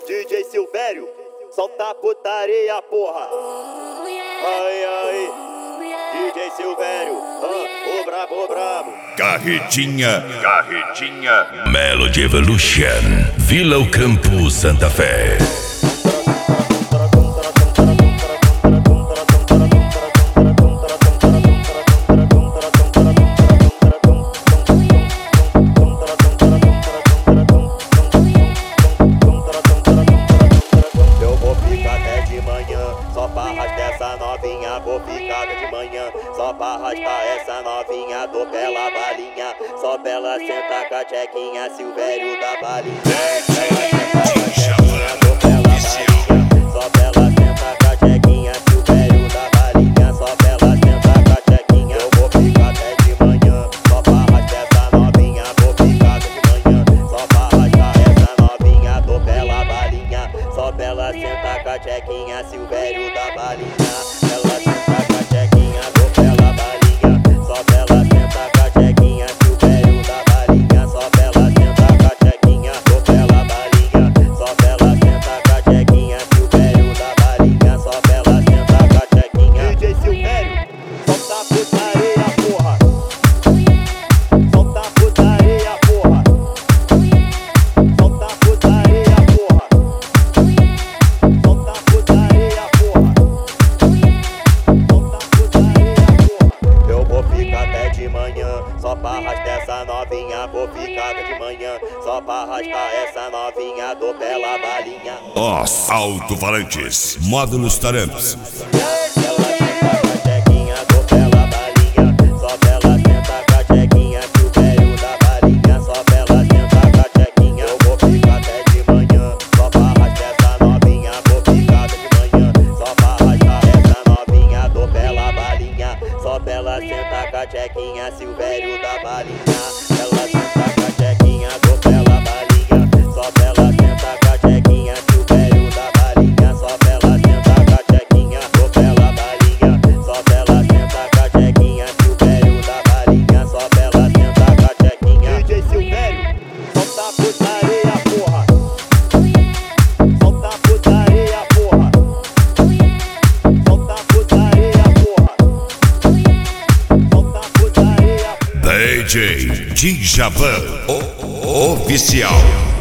DJ Silvério, solta a putaria, porra. Ai, ai, DJ Silvério, o brabo. Carretinha, Melody Evolution, Vila O Campo, Santa Fé. Só pra arrastar essa novinha, vou ficar de manhã. Só pra arrastar essa novinha, dou pela balinha. Só pra ela sentar com a tchequinha, Silvério da balinha. Dou pela balinha. Só pra ela sentar com a tchequinha, Silvério da balinha. Só pra ela sentar com a tchequinha. Eu vou ficar até de manhã. Só pra arrastar essa novinha, vou ficar de manhã. Só pra arrastar essa novinha, dou pela balinha. Só pra ela sentar com a tchequinha, Silvério da balinha. Ela senta com a tchequinha, dou pela balinha. Só pra ela sentar com a tchequinha, Silvério da balinha. Só pra ela sentar com a tchequinha, dou pela balinha. Só pra ela sentar com a tchequinha, Silvério da balinha. Só pra ela sentar com a tchequinha. DJ Silvério, solta a putaria, porra. Solta a putaria, porra. Solta a putaria, porra. Solta a putaria, porra. Solta a putaria, porra. Eu vou ficar até de manhã, só pra arrastar essa novinha. Vou ficar até de manhã, só pra arrastar essa novinha. Dou pela balinha. Os alto-falantes, módulos tarantes. Ela senta com a tchequinha, dou pela balinha. Só pra ela sentar com a tchequinha, Silvério da balinha. Só pra ela sentar com a tchequinha. Eu vou ficar até de manhã, só pra arrastar essa novinha. Vou ficar até de manhã, só pra arrastar essa novinha. Dou pela balinha. Só pra ela sentar com a tchequinha, Silvério da balinha. Ela senta com a tchequinha, dou pela balinha. Só pra ela sentar com a tchequinha, Silvério da balinha. Só pra ela sentar com a tchequinha, dou pela balinha. Só pra ela sentar com a tchequinha, Silvério da balinha. Só pra ela sentar com a tchequinha. DJ Silvério, solta a putaria, porra. Solta a putaria, porra. Solta a putaria, porra. Solta a putaria, porra. DJ Djavan, oficial.